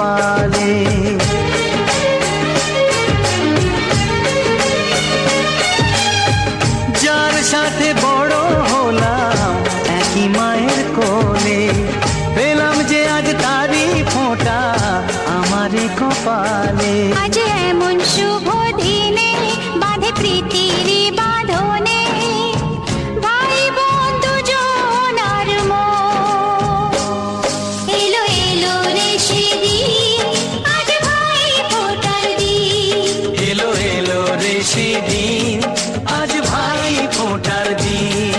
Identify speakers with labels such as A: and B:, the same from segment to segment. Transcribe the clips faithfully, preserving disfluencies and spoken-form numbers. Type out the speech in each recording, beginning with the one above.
A: কপালে। যার সাথে বড় হলাম একই মায়ের কোলে, পেলাম যে আজ তারই ফোঁটা আমারই কপালে।
B: আজ এমন শুভ দিনে বাঁধে প্রীতির বাঁধনে, ভাই বন্ধু জনার মন। এলো এলো রে সেদিন, আজ ভাই ফোঁটার দিন।
A: এলো এলো রে সেদিন, আজ ভাই ফোঁটার দিন।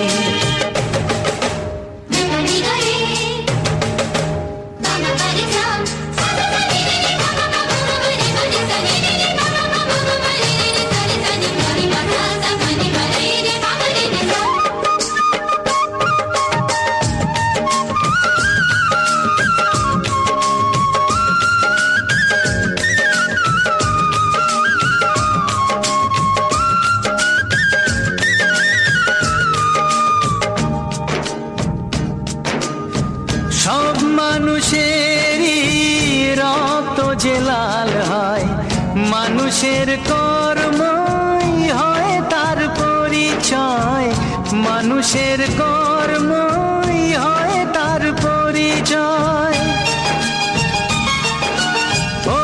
A: সব মানুষেরই রক্ত যে লাল হয়, মানুষের কর্মই হয় তার পরিচয়। মানুষের কর্মই হয় তার পরিচয়। ও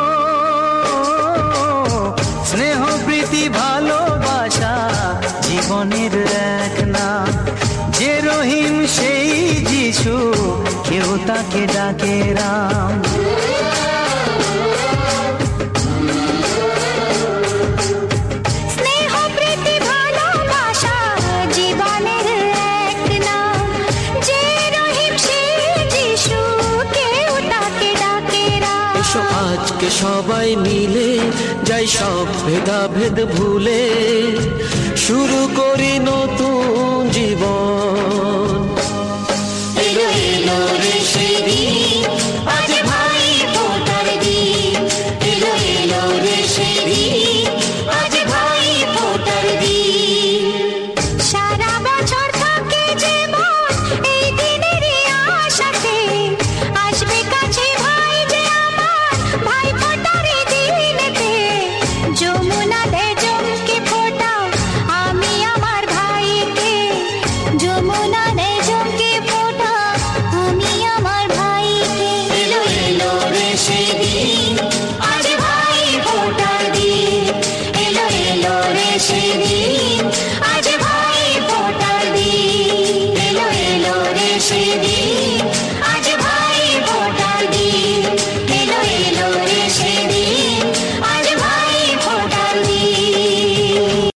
A: স্নেহ প্রীতি ভালোবাসা জীবনের এক নাম। যে রহিম সেই যিশু, কেউ তাকে ডাকে রাম।
B: স্নেহ প্রীতি ভালোবাসা জীবনের এক নাম। যে রহিম সেই যিশু, কেউ তাকে ডাকে রাম।
C: এসো আজকে সবাই মিলে যাই সব ভেদাভেদ ভুলে, শুরু করি নতুন জীবন।